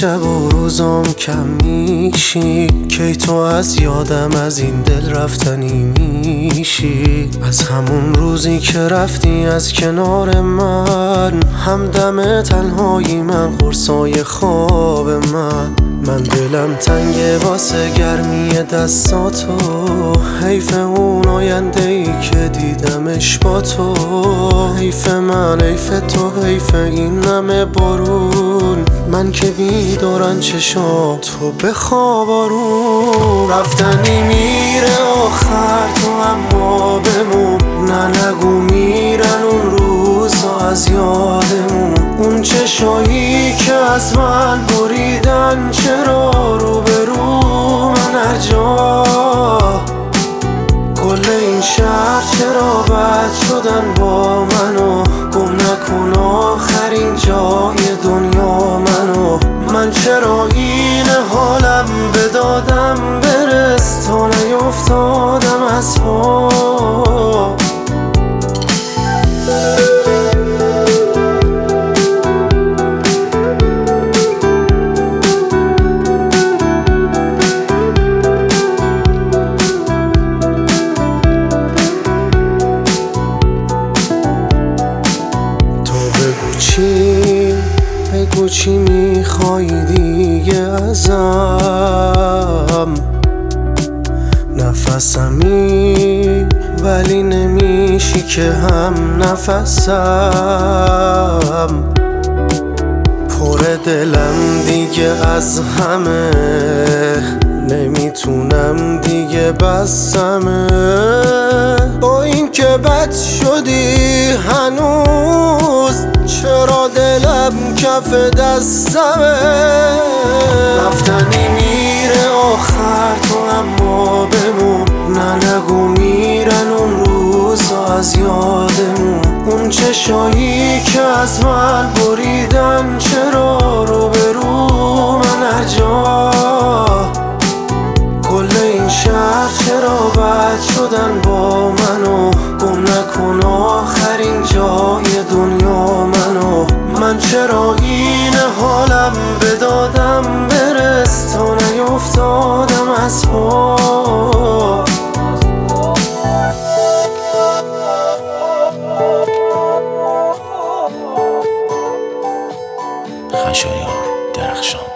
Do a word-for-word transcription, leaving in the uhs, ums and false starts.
شب و روزم کم میشی، کی تو از یادم از این دل رفتنی میشی. از همون روزی که رفتی از کنار من، همدم تنهایی من، قرصای خواب من. من دلم تنگه واسه گرمی دستاتو، حیف اون آینده ای که دیدمش با تو. حیف من، حیف تو، حیف این همه بارون. من که بیدارن چشا تو بخواب آروم. رفتنی میره آخر تو اما بمون، نه نگو میرن اون روزا از یادمون. اون چشایی که از من بریدن چرا رو به رو من هر جا. کل این شهر چرا بد شدن با منو، گم نکن آخرین جای دنیا منو. من چرا این حالم بدادم برس تا نیفتادم از پا. چی بگو چی میخوای دیگه ازم؟ نفسمی ولی نمیشی که هم نفسم. پر دلم دیگه از همه، نمیتونم دیگه بسمه. با این که بد شدی هنوز، چرا دلم کف دستمه. رفتنی میره آخر تو اما بمون، نه نگو میرن اون روزا از یادمون. اون چشایی که از من بریدن چرا رو به رو من هر جا. کل این شهر چرا بد شدن با منو، گم نکن آخرین جای دنیا منو. من چرا این حالم بدادم برس تا نیفتادم از پا. خشایار درخشان.